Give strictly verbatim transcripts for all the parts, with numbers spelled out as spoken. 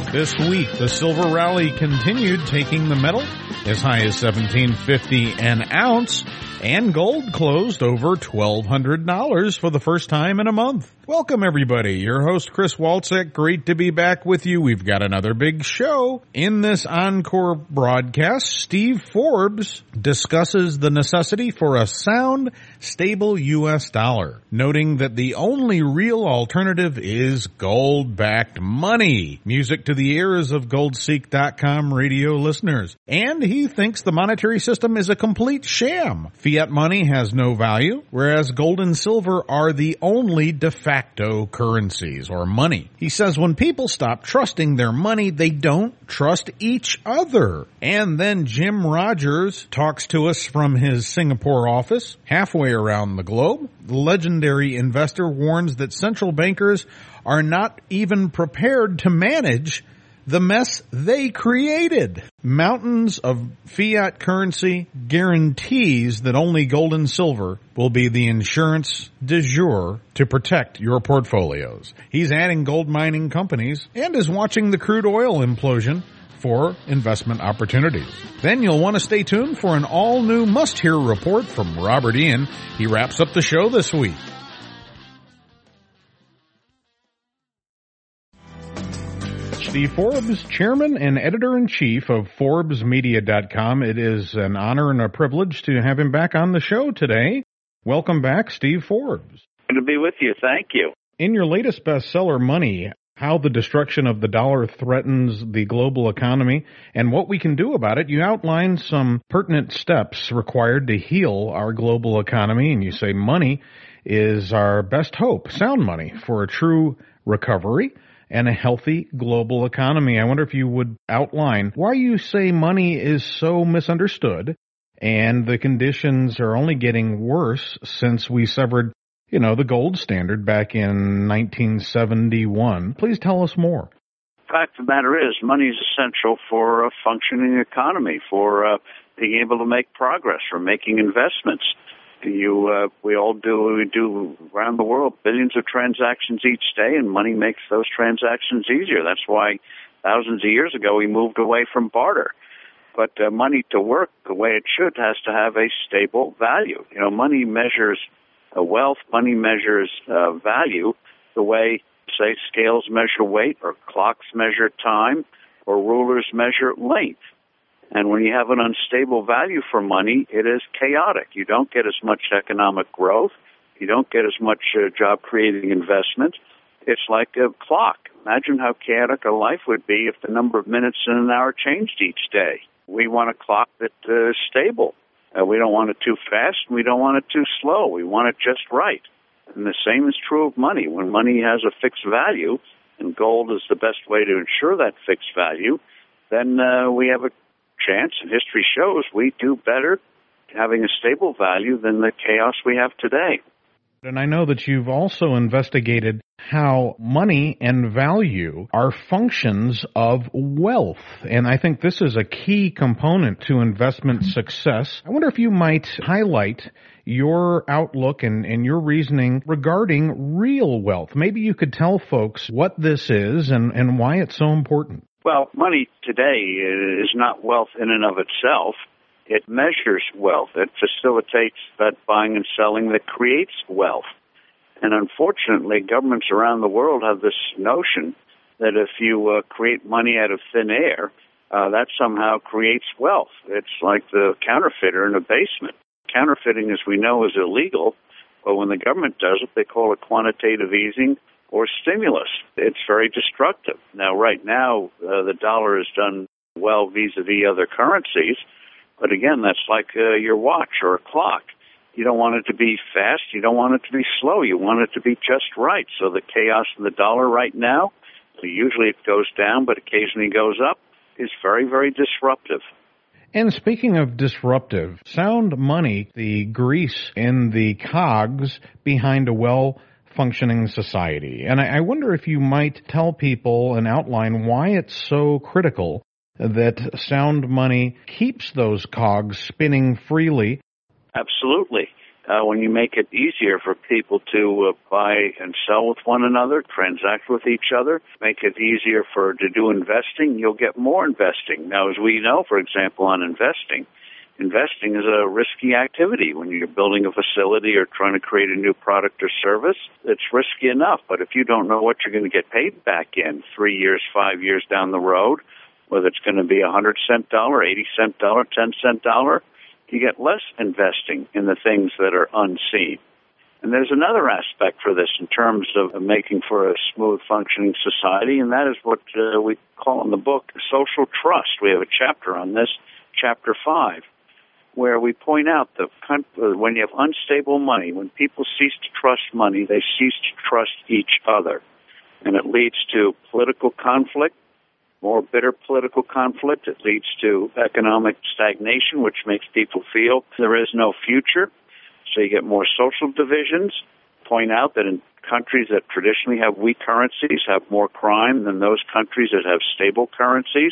This week, the silver rally continued, taking the metal as high as seventeen fifty an ounce, and gold closed over twelve hundred dollars for the first time in a month. Welcome, everybody. Your host, Chris Walczak. Great to be back with you. We've got another big show. In this encore broadcast, Steve Forbes discusses the necessity for a sound, stable U S dollar, noting that the only real alternative is gold-backed money. Music to the ears of gold seek dot com radio listeners. And he thinks the monetary system is a complete sham. Fiat money has no value, whereas gold and silver are the only de facto currencies or money. He says when people stop trusting their money, they don't trust each other. And then Jim Rogers talks to us from his Singapore office, halfway around the globe. The legendary investor warns that central bankers are not even prepared to manage the mess they created. Mountains of fiat currency guarantees that only gold and silver will be the insurance du jour to protect your portfolios. He's adding gold mining companies and is watching the crude oil implosion for investment opportunities. Then you'll want to stay tuned for an all-new must-hear report from Robert Ian. He wraps up the show this week. Steve Forbes, chairman and editor-in-chief of Forbes Media dot com. It is an honor and a privilege to have him back on the show today. Welcome back, Steve Forbes. Good to be with you. Thank you. In your latest bestseller, Money, How the Destruction of the Dollar Threatens the Global Economy and What We Can Do About It, you outline some pertinent steps required to heal our global economy, and you say money is our best hope, sound money, for a true recovery and a healthy global economy. I wonder if you would outline why you say money is so misunderstood and the conditions are only getting worse since we severed, you know, the gold standard back in nineteen seventy-one. Please tell us more. The fact of the matter is, money is essential for a functioning economy, for uh, being able to make progress, for making investments. You, uh, we all do, we do around the world billions of transactions each day, and money makes those transactions easier. That's why thousands of years ago we moved away from barter. But uh, money to work the way it should has to have a stable value. You know, money measures uh, wealth, money measures uh, value the way, say, scales measure weight, or clocks measure time, or rulers measure length. And when you have an unstable value for money, it is chaotic. You don't get as much economic growth. You don't get as much uh, job-creating investment. It's like a clock. Imagine how chaotic a life would be if the number of minutes in an hour changed each day. We want a clock that uh, is stable. Uh, we don't want it too fast, and we don't want it too slow. We want it just right. And the same is true of money. When money has a fixed value, and gold is the best way to ensure that fixed value, then uh, we have a chance, and history shows we do better having a stable value than the chaos we have today. And I know that you've also investigated how money and value are functions of wealth. And I think this is a key component to investment success. I wonder if you might highlight your outlook and, and your reasoning regarding real wealth. Maybe you could tell folks what this is and, and why it's so important. Well, money today is not wealth in and of itself. It measures wealth. It facilitates that buying and selling that creates wealth. And unfortunately, governments around the world have this notion that if you uh, create money out of thin air, uh, that somehow creates wealth. It's like the counterfeiter in a basement. Counterfeiting, as we know, is illegal, but when the government does it, they call it quantitative easing or stimulus. It's very destructive. Now, right now, uh, the dollar has done well vis-a-vis other currencies, but again, that's like uh, your watch or a clock. You don't want it to be fast. You don't want it to be slow. You want it to be just right. So the chaos in the dollar right now, usually it goes down, but occasionally goes up, is very, very disruptive. And speaking of disruptive, sound money, the grease in the cogs behind a well-functioning society. And I wonder if you might tell people and outline why it's so critical that sound money keeps those cogs spinning freely. Absolutely. Uh, when you make it easier for people to uh, buy and sell with one another, transact with each other, make it easier for to do investing, you'll get more investing. Now, as we know, for example, on investing, investing is a risky activity. When you're building a facility or trying to create a new product or service, it's risky enough. But if you don't know what you're going to get paid back in three years, five years down the road, whether it's going to be a one hundred cent dollar, eighty cent dollar, ten cent dollar, you get less investing in the things that are unseen. And there's another aspect for this in terms of making for a smooth functioning society, and that is what uh, we call in the book social trust. We have a chapter on this, chapter five, where we point out that when you have unstable money, when people cease to trust money, they cease to trust each other. And it leads to political conflict, more bitter political conflict. It leads to economic stagnation, which makes people feel there is no future. So you get more social divisions. Point out that in countries that traditionally have weak currencies have more crime than those countries that have stable currencies.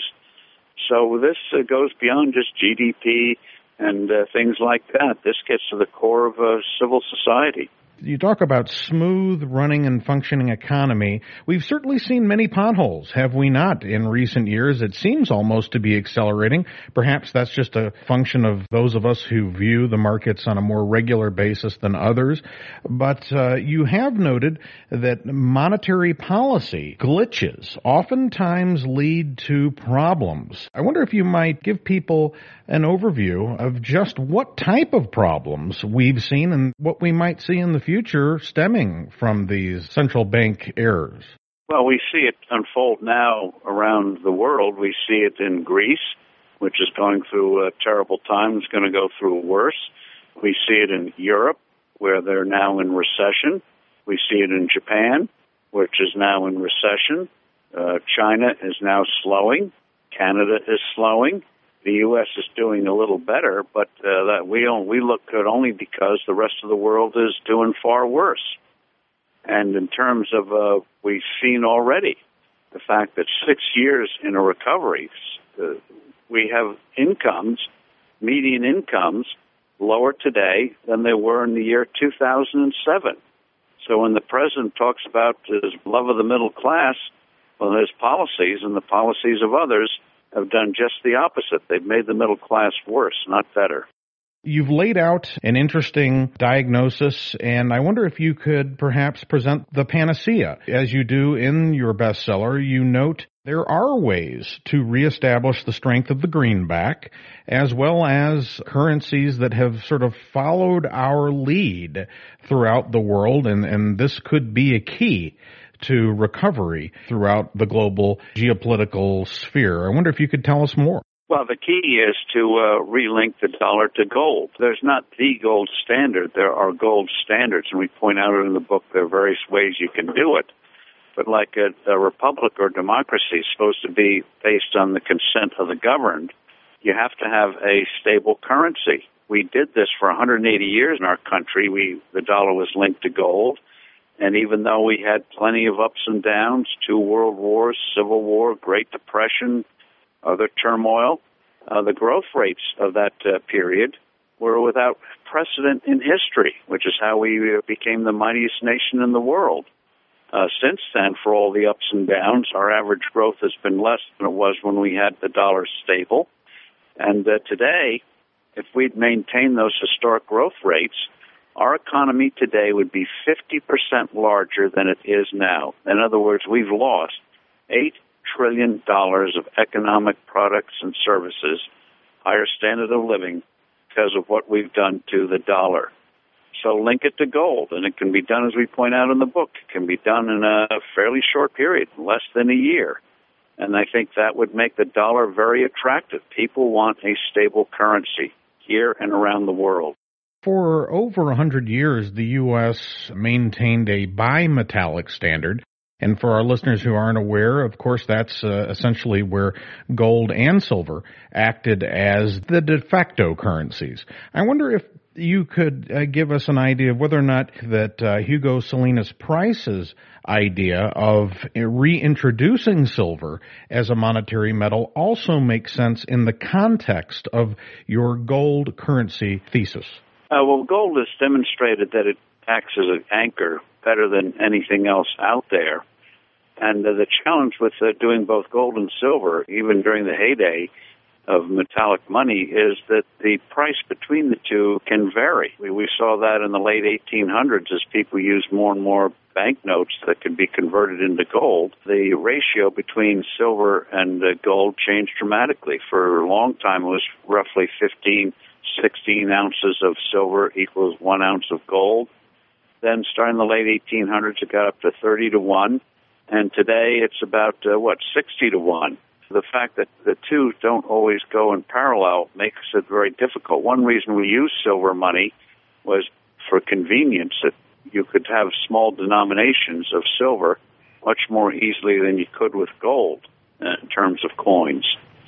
So this uh, goes beyond just G D P and uh, things like that. This gets to the core of a civil society. You talk about smooth running and functioning economy. We've certainly seen many potholes, have we not, in recent years? It seems almost to be accelerating. Perhaps that's just a function of those of us who view the markets on a more regular basis than others. But uh, you have noted that monetary policy glitches oftentimes lead to problems. I wonder if you might give people an overview of just what type of problems we've seen and what we might see in the future stemming from these central bank errors. Well, we see it unfold now around the world. We see it in Greece, which is going through a terrible time. It's going to go through worse. We see it in Europe, where they're now in recession. We see it in Japan, which is now in recession. Uh, China is now slowing. Canada is slowing. The U S is doing a little better, but uh, that we don't, we look good only because the rest of the world is doing far worse. And in terms of, uh, we've seen already the fact that six years in a recovery, uh, we have incomes, median incomes, lower today than they were in the year two thousand seven. So when the president talks about his love of the middle class, well, his policies and the policies of others have done just the opposite. They've made the middle class worse, not better. You've laid out an interesting diagnosis, and I wonder if you could perhaps present the panacea. As you do in your bestseller, you note there are ways to reestablish the strength of the greenback, as well as currencies that have sort of followed our lead throughout the world, and, and this could be a key to recovery throughout the global geopolitical sphere. I wonder if you could tell us more. Well, the key is to uh, relink the dollar to gold. There's not the gold standard. There are gold standards, and we point out in the book there are various ways you can do it. But like a, a republic or democracy is supposed to be based on the consent of the governed, you have to have a stable currency. We did this for one hundred eighty years in our country. We the dollar was linked to gold. And even though we had plenty of ups and downs, two world wars, civil war, Great Depression, other turmoil, uh, the growth rates of that uh, period were without precedent in history, which is how we uh, became the mightiest nation in the world. Uh, since then, for all the ups and downs, our average growth has been less than it was when we had the dollar stable. And uh, today, if we'd maintained those historic growth rates, our economy today would be fifty percent larger than it is now. In other words, we've lost eight trillion dollars of economic products and services, higher standard of living, because of what we've done to the dollar. So link it to gold, and it can be done, as we point out in the book. It can be done in a fairly short period, less than a year. And I think that would make the dollar very attractive. People want a stable currency here and around the world. For over a hundred years, the U S maintained a bimetallic standard. And for our listeners who aren't aware, of course, that's uh, essentially where gold and silver acted as the de facto currencies. I wonder if you could uh, give us an idea of whether or not that uh, Hugo Salinas Price's idea of reintroducing silver as a monetary metal also makes sense in the context of your gold currency thesis. Uh, well, gold has demonstrated that it acts as an anchor better than anything else out there. And uh, the challenge with uh, doing both gold and silver, even during the heyday of metallic money, is that the price between the two can vary. We, we saw that in the late eighteen hundreds as people used more and more banknotes that could be converted into gold. The ratio between silver and uh, gold changed dramatically. For a long time, it was roughly fifteen, sixteen ounces of silver equals one ounce of gold. Then starting in the late eighteen hundreds, it got up to thirty to one. And today it's about, uh, what, sixty to one. The fact that the two don't always go in parallel makes it very difficult. One reason we use silver money was for convenience, that you could have small denominations of silver much more easily than you could with gold uh, in terms of coins.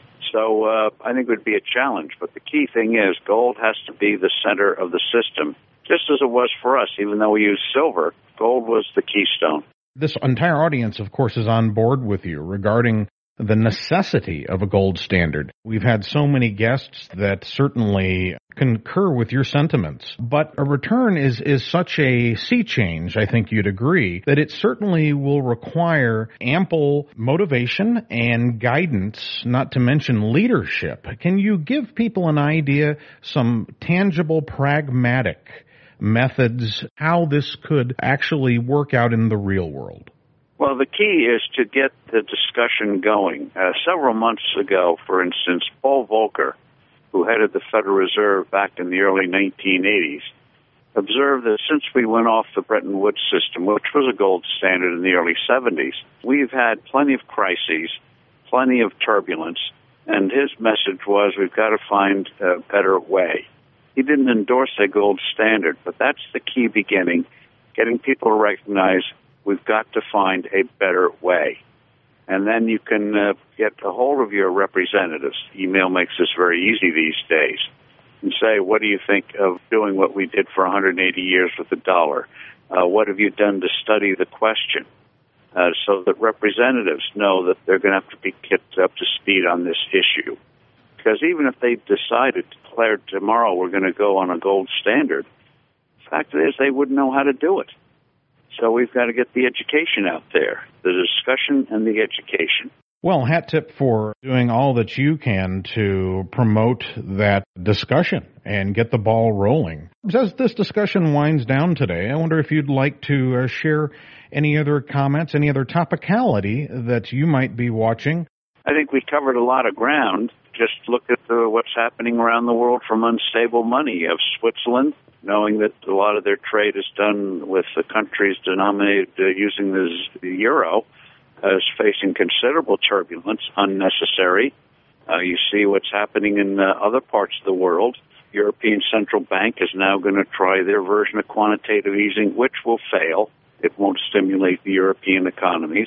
So uh, I think it would be a challenge. But the key thing is gold has to be the center of the system, just as it was for us. Even though we used silver, gold was the keystone. This entire audience, of course, is on board with you regarding the necessity of a gold standard. We've had so many guests that certainly concur with your sentiments. But a return is, is such a sea change, I think you'd agree, that it certainly will require ample motivation and guidance, not to mention leadership. Can you give people an idea, some tangible, pragmatic methods, how this could actually work out in the real world? Well, the key is to get the discussion going. Uh, several months ago, for instance, Paul Volcker, who headed the Federal Reserve back in the early nineteen eighties, observed that since we went off the Bretton Woods system, which was a gold standard in the early seventies, we've had plenty of crises, plenty of turbulence, and his message was we've got to find a better way. He didn't endorse a gold standard, but that's the key beginning, getting people to recognize we've got to find a better way. And then you can uh, get a hold of your representatives. Email makes this very easy these days. And say, what do you think of doing what we did for one hundred eighty years with the dollar? Uh, what have you done to study the question? Uh, so that representatives know that they're going to have to be kept up to speed on this issue. Because even if they decided, declared tomorrow we're going to go on a gold standard, the fact is they wouldn't know how to do it. So we've got to get the education out there, the discussion and the education. Well, hat tip for doing all that you can to promote that discussion and get the ball rolling. As this discussion winds down today, I wonder if you'd like to uh, share any other comments, any other topicality that you might be watching. I think we covered a lot of ground. Just look at the, what's happening around the world from unstable money. You have Switzerland, knowing that a lot of their trade is done with the countries denominated uh, using the, the euro, uh, is facing considerable turbulence, unnecessary. Uh, you see what's happening in uh, other parts of the world. European Central Bank is now going to try their version of quantitative easing, which will fail. It won't stimulate the European economies.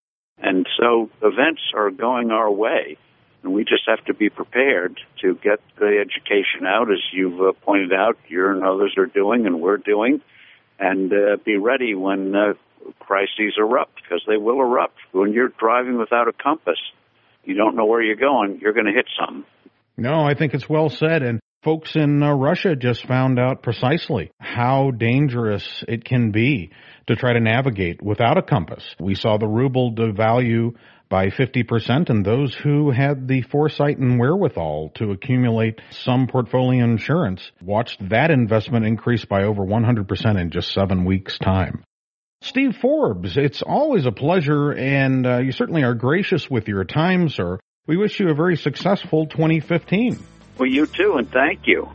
And so events are going our way. And we just have to be prepared to get the education out, as you've uh, pointed out, you and others are doing and we're doing, and uh, be ready when uh, crises erupt, because they will erupt. When you're driving without a compass, you don't know where you're going, you're going to hit something. No, I think it's well said. And folks in uh, Russia just found out precisely how dangerous it can be to try to navigate without a compass. We saw the ruble devalue by fifty percent, and those who had the foresight and wherewithal to accumulate some portfolio insurance watched that investment increase by over one hundred percent in just seven weeks' time. Steve Forbes, it's always a pleasure, and uh, you certainly are gracious with your time, sir. We wish you a very successful twenty fifteen. Well, you too, and thank you.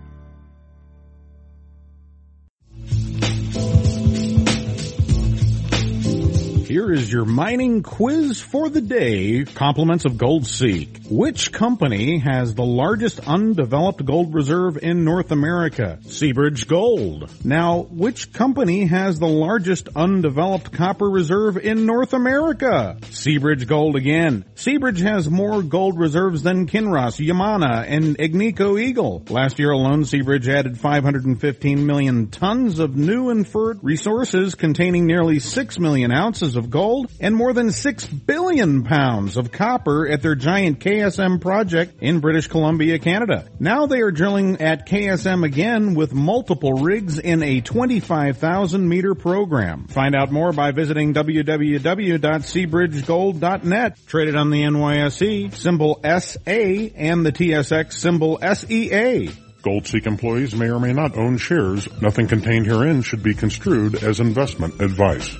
Here is your mining quiz for the day, compliments of GoldSeek. Which company has the largest undeveloped gold reserve in North America? Seabridge Gold. Now, which company has the largest undeveloped copper reserve in North America? Seabridge Gold again. Seabridge has more gold reserves than Kinross, Yamana, and Agnico Eagle. Last year alone, Seabridge added five hundred fifteen million tons of new inferred resources containing nearly six million ounces of of gold and more than six billion pounds of copper at their giant K S M project in British Columbia, Canada. Now they are drilling at K S M again with multiple rigs in a twenty-five thousand meter program. Find out more by visiting w w w dot seabridge gold dot net. Traded on the N Y S E, symbol S A, and the T S X, symbol S E A. GoldSeek employees may or may not own shares. Nothing contained herein should be construed as investment advice.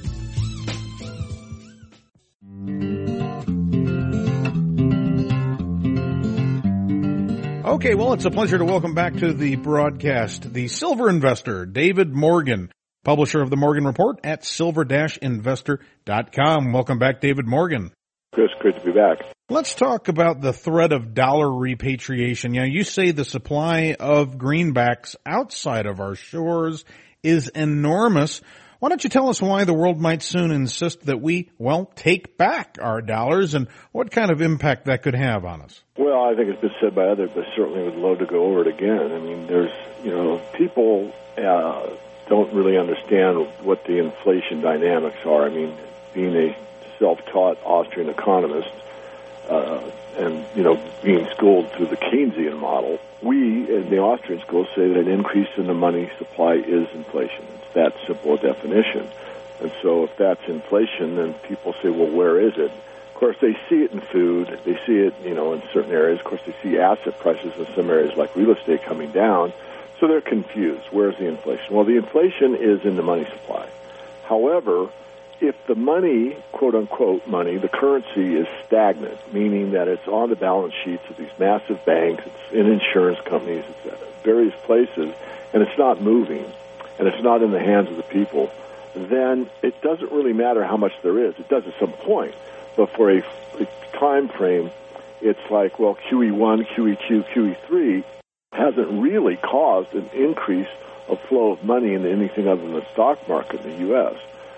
Okay, well, it's a pleasure to welcome back to the broadcast the silver investor, David Morgan, publisher of the Morgan Report at silver dash investor dot com. Welcome back, David Morgan. Chris, great to be back. Let's talk about the threat of dollar repatriation. You know, you say the supply of greenbacks outside of our shores is enormous. Why don't you tell us why the world might soon insist that we, well, take back our dollars and what kind of impact that could have on us? Well, I think it's been said by others, but certainly would love to go over it again. I mean, there's, you know, people uh, don't really understand what the inflation dynamics are. I mean, being a self-taught Austrian economist, uh, and, you know, being schooled through the Keynesian model, we in the Austrian school say that an increase in the money supply is inflation. It's that simple a definition. And so if that's inflation, then people say, well, where is it? Of course, they see it in food. They see it, you know, in certain areas. Of course, they see asset prices in some areas like real estate coming down. So they're confused. Where's the inflation? Well, the inflation is in the money supply. However, if the money, quote-unquote money, the currency is stagnant, meaning that it's on the balance sheets of these massive banks, it's in insurance companies, it's at various places, and it's not moving, and it's not in the hands of the people, then it doesn't really matter how much there is. It does at some point. But for a, a time frame, it's like, well, Q E one, Q E two, Q E three hasn't really caused an increase of flow of money into anything other than the stock market in the U S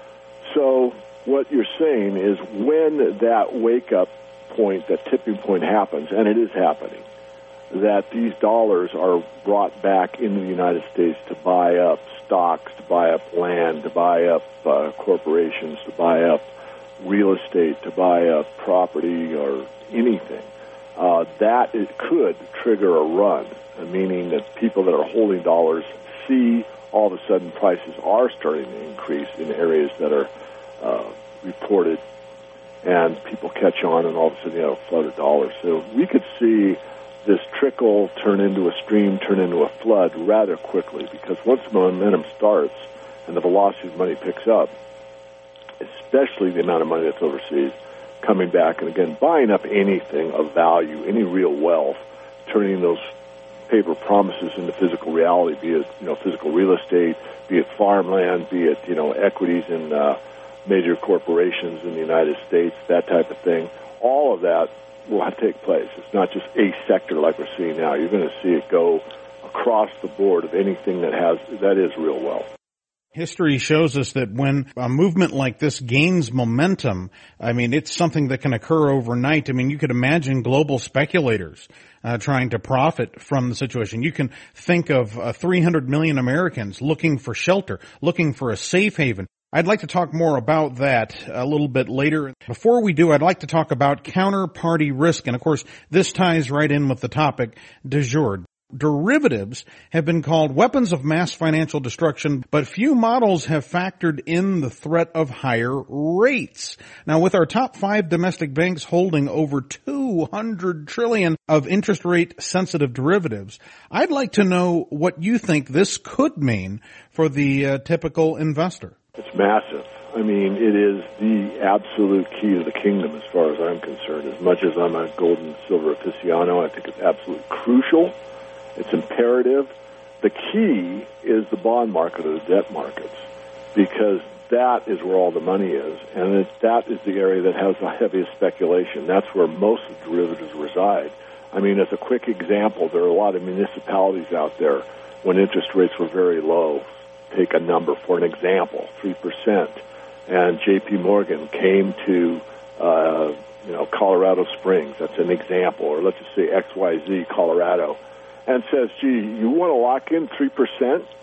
So what you're saying is when that wake-up point, that tipping point happens, and it is happening, that these dollars are brought back into the United States to buy up stocks, to buy up land, to buy up uh, corporations, to buy up real estate, to buy up property or anything, uh, that it could trigger a run, meaning that people that are holding dollars see all of a sudden prices are starting to increase in areas that are uh, reported, and people catch on, and all of a sudden you have a flood of dollars. So we could see this trickle turn into a stream, turn into a flood rather quickly, because once the momentum starts and the velocity of money picks up, especially the amount of money that's overseas, coming back and, again, buying up anything of value, any real wealth, turning those paper promises into physical reality, be it, you know, physical real estate, be it farmland, be it, you know, equities in uh, major corporations in the United States, that type of thing. All of that will take place. It's not just a sector like we're seeing now. You're going to see it go across the board of anything that has that is real wealth. History shows us that when a movement like this gains momentum, I mean, it's something that can occur overnight. I mean, you could imagine global speculators uh, trying to profit from the situation. You can think of uh, three hundred million Americans looking for shelter, looking for a safe haven. I'd like to talk more about that a little bit later. Before we do, I'd like to talk about counterparty risk. And, of course, this ties right in with the topic du jour. Derivatives have been called weapons of mass financial destruction, but few models have factored in the threat of higher rates. Now, with our top five domestic banks holding over two hundred trillion dollars of interest rate sensitive derivatives, I'd like to know what you think this could mean for the uh, typical investor. It's massive. I mean, it is the absolute key to the kingdom as far as I'm concerned. As much as I'm a gold and silver aficionado, I think it's absolutely crucial. It's imperative. The key is the bond market or the debt markets, because that is where all the money is, and it, that is the area that has the heaviest speculation. That's where most of the derivatives reside. I mean, as a quick example, there are a lot of municipalities out there when interest rates were very low. Take a number for an example, three percent, and J P Morgan came to uh, you know Colorado Springs. That's an example, or let's just say X Y Z, Colorado, and says, gee, you want to lock in three percent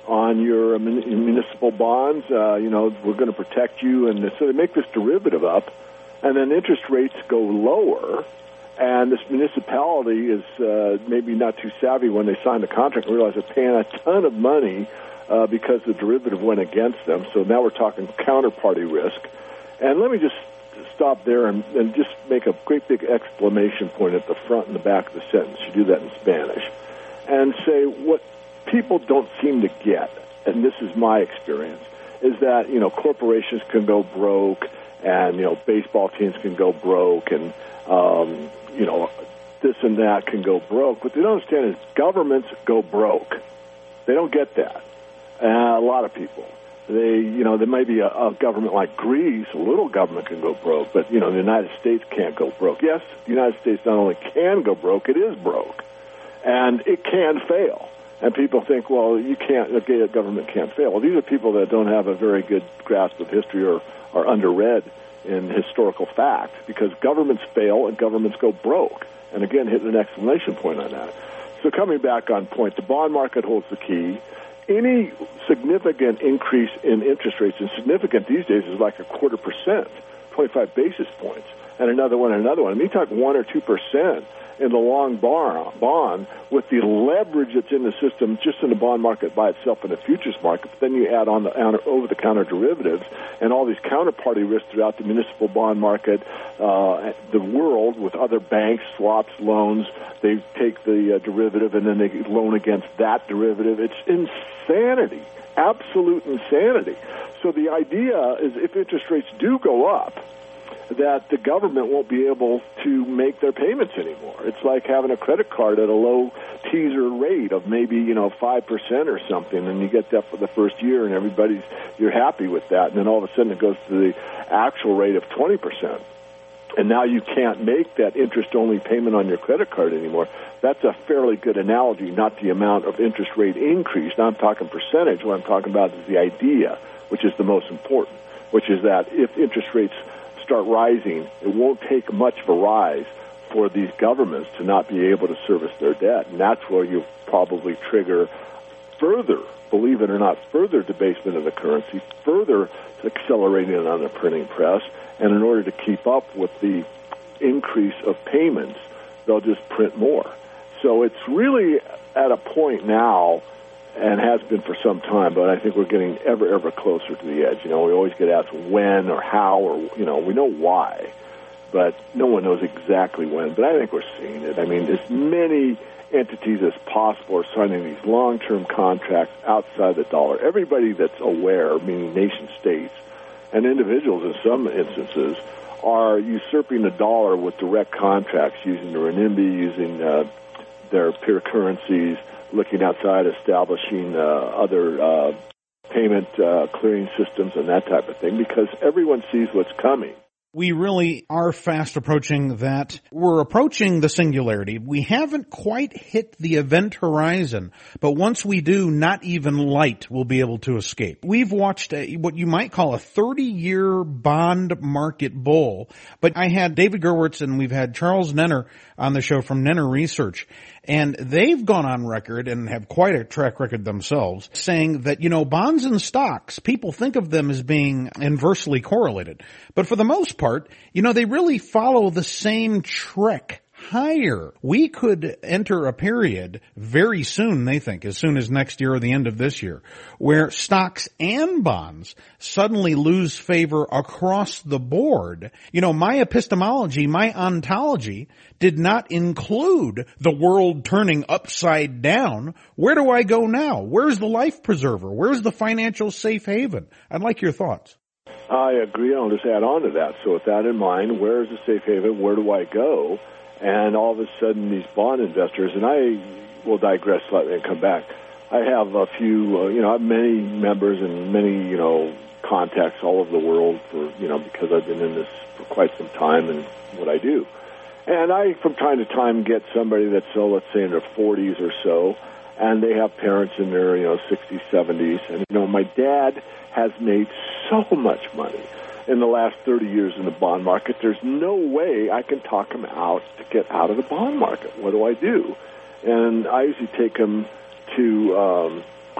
on your municipal bonds. Uh, you know, we're going to protect you. And so they make this derivative up, and then interest rates go lower, and this municipality is uh, maybe not too savvy when they sign the contract and realize they're paying a ton of money uh, because the derivative went against them. So now we're talking counterparty risk. And let me just stop there and, and just make a great big exclamation point at the front and the back of the sentence. You do that in Spanish. And say what people don't seem to get, and this is my experience, is that, you know, corporations can go broke and, you know, baseball teams can go broke and, um, you know, this and that can go broke. What they don't understand is governments go broke. They don't get that. Uh, a lot of people. They, you know, there may be a, a government like Greece, a little government can go broke, but, you know, the United States can't go broke. Yes, the United States not only can go broke, it is broke. And it can fail. And people think, well, you can't, the government can't fail. Well, these are people that don't have a very good grasp of history or are underread in historical fact, because governments fail and governments go broke. And again, hit an exclamation point on that. So coming back on point, the bond market holds the key. Any significant increase in interest rates, and significant these days is like a quarter percent, twenty-five basis points, and another one and another one. I mean, you talk one or two percent in the long bar, bond with the leverage that's in the system just in the bond market by itself and the futures market. But then you add on the over-the-counter derivatives and all these counterparty risks throughout the municipal bond market, uh, the world with other banks, swaps, loans. They take the uh, derivative and then they loan against that derivative. It's insanity, absolute insanity. So the idea is if interest rates do go up, that the government won't be able to make their payments anymore. It's like having a credit card at a low teaser rate of maybe, you know, five percent or something, and you get that for the first year, and everybody's, you're happy with that, and then all of a sudden it goes to the actual rate of twenty percent. And now you can't make that interest-only payment on your credit card anymore. That's a fairly good analogy, not the amount of interest rate increase. Now I'm talking percentage. What I'm talking about is the idea, which is the most important, which is that if interest rates start rising, it won't take much of a rise for these governments to not be able to service their debt. And that's where you probably trigger further, believe it or not, further debasement of the currency, further accelerating it on the printing press. And in order to keep up with the increase of payments, they'll just print more. So it's really at a point now, and has been for some time, but I think we're getting ever, ever closer to the edge. You know, we always get asked when or how, or, you know, we know why, but no one knows exactly when. But I think we're seeing it. I mean, as many entities as possible are signing these long-term contracts outside the dollar. Everybody that's aware, meaning nation-states, and individuals in some instances, are usurping the dollar with direct contracts, using the renminbi, using uh, their peer currencies, looking outside, establishing uh, other uh, payment uh, clearing systems and that type of thing, because everyone sees what's coming. We really are fast approaching that. We're approaching the singularity. We haven't quite hit the event horizon, but once we do, not even light will be able to escape. We've watched a, what you might call a thirty-year bond market bull, but I had David Gerwitz and we've had Charles Nenner on the show from Nenner Research, and they've gone on record and have quite a track record themselves saying that, you know, bonds and stocks, people think of them as being inversely correlated. But for the most part, you know, they really follow the same trick higher. We could enter a period very soon, they think, as soon as next year or the end of this year, where stocks and bonds suddenly lose favor across the board. You know, my epistemology, my ontology did not include the world turning upside down. Where do I go now? Where's the life preserver? Where's the financial safe haven? I'd like your thoughts. I agree. I'll just add on to that. So with that in mind, where is the safe haven? Where do I go? And all of a sudden, these bond investors, and I will digress slightly and come back. I have a few, uh, you know, I have many members and many, you know, contacts all over the world for, you know, because I've been in this for quite some time and what I do. And I, from time to time, get somebody that's, so let's say, in their forties or so, and they have parents in their, you know, sixties, seventies. And, you know, my dad has made so much money in the last thirty years in the bond market. There's no way I can talk him out to get out of the bond market. What do I do? And I usually take him to um,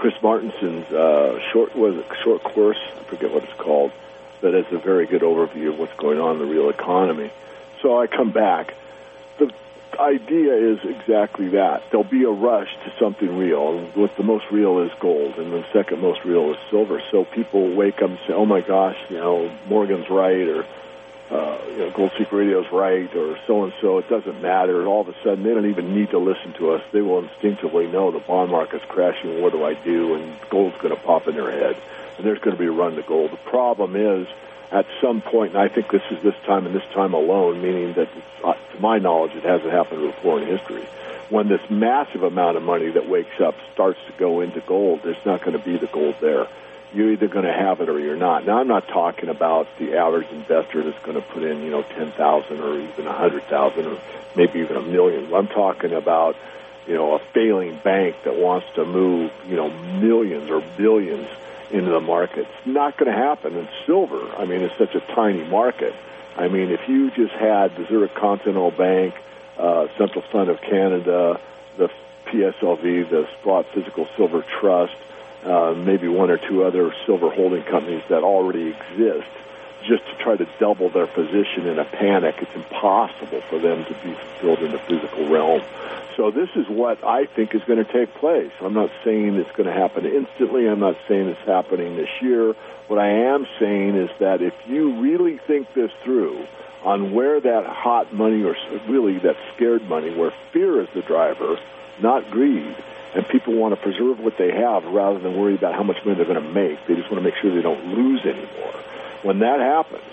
Chris Martinson's uh, short was it short course, I forget what it's called, that is a very good overview of what's going on in the real economy. So I come back. The idea is exactly that. There'll be a rush to something real. What the most real is gold, and the second most real is silver. So people wake up and say, oh my gosh, you know, Morgan's right, or uh, you know, Gold Secret Radio's right, or so-and-so. It doesn't matter. And all of a sudden, they don't even need to listen to us. They will instinctively know the bond market's crashing. What do I do? And gold's going to pop in their head. And there's going to be a run to gold. The problem is, at some point, and I think this is this time and this time alone, meaning that, it's, uh, to my knowledge, it hasn't happened before in history, when this massive amount of money that wakes up starts to go into gold, there's not going to be the gold there. You're either going to have it or you're not. Now, I'm not talking about the average investor that's going to put in, you know, ten thousand or even one hundred thousand or maybe even a million. I'm talking about, you know, a failing bank that wants to move, you know, millions or billions into the market. It's not going to happen in silver. I mean, it's such a tiny market. I mean, if you just had the Zurich Continental Bank, uh, Central Fund of Canada, the P S L V, the Sprott Physical Silver Trust, uh, maybe one or two other silver holding companies that already exist, just to try to double their position in a panic, it's impossible for them to be fulfilled in the physical realm. So this is what I think is going to take place. I'm not saying it's going to happen instantly. I'm not saying it's happening this year. What I am saying is that if you really think this through on where that hot money, or really that scared money, where fear is the driver, not greed, and people want to preserve what they have rather than worry about how much money they're going to make. They just want to make sure they don't lose anymore. When that happens,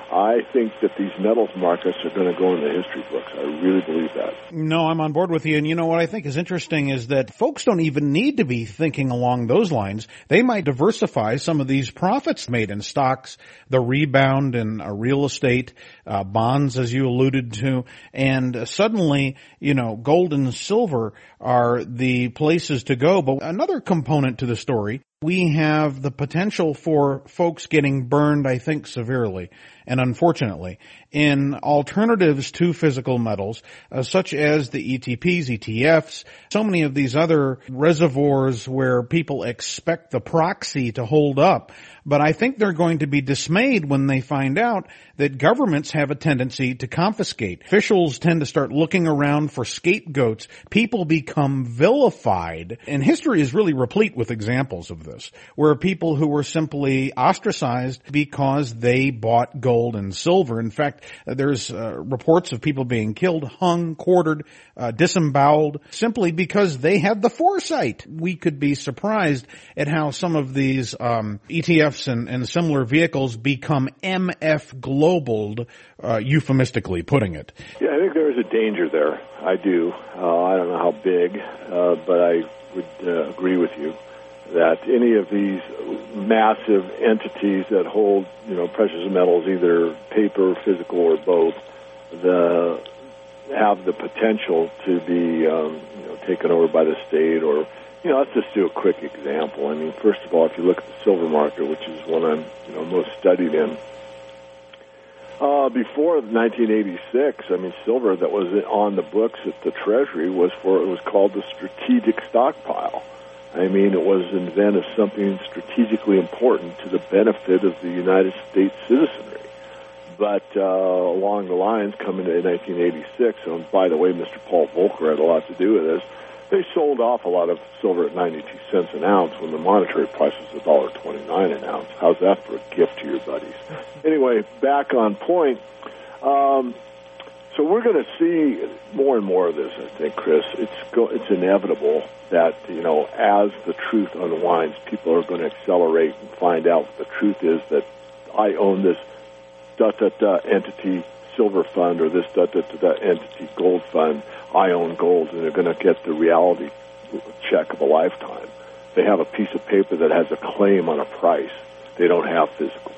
I think that these metals markets are going to go in the history books. I really believe that. No, I'm on board with you. And you know what I think is interesting is that folks don't even need to be thinking along those lines. They might diversify some of these profits made in stocks, the rebound in uh, real estate, uh, bonds, as you alluded to. And uh, suddenly, you know, gold and silver are the places to go. But another component to the story, we have the potential for folks getting burned, I think, severely and unfortunately in alternatives to physical metals, uh, such as the E T Ps, E T Fs, so many of these other reservoirs where people expect the proxy to hold up. But I think they're going to be dismayed when they find out that governments have a tendency to confiscate. Officials tend to start looking around for scapegoats. People become vilified. And history is really replete with examples of this, where people who were simply ostracized because they bought gold and silver. In fact, there's uh, reports of people being killed, hung, quartered, uh, disemboweled, simply because they had the foresight. We could be surprised at how some of these um, E T Fs and, and similar vehicles become M F globaled, uh, euphemistically putting it. Yeah, I think there is a danger there. I do. Uh, I don't know how big, uh, but I would uh, agree with you that any of these massive entities that hold, you know, precious metals, either paper, physical, or both, the have the potential to be, um, you know, taken over by the state. Or, you know, let's just do a quick example. I mean, first of all, if you look at the silver market, which is one I'm, you know, most studied in, uh, before nineteen eighty-six, I mean, silver that was on the books at the Treasury was for, it was called the strategic stockpile. I mean, it was an event of something strategically important to the benefit of the United States citizenry. But uh, along the lines, coming to nineteen eighty-six, and by the way, Mister Paul Volcker had a lot to do with this, they sold off a lot of silver at ninety-two cents an ounce when the monetary price was one dollar twenty-nine an ounce. How's that for a gift to your buddies? Anyway, back on point. Um, so we're going to see more and more of this, I think, Chris. It's go, it's inevitable that, you know, as the truth unwinds, people are going to accelerate and find out what the truth is, that I own this da-da-da entity silver fund or this da-da-da entity gold fund. I own gold, and they're going to get the reality check of a lifetime. They have a piece of paper that has a claim on a price. They don't have physical.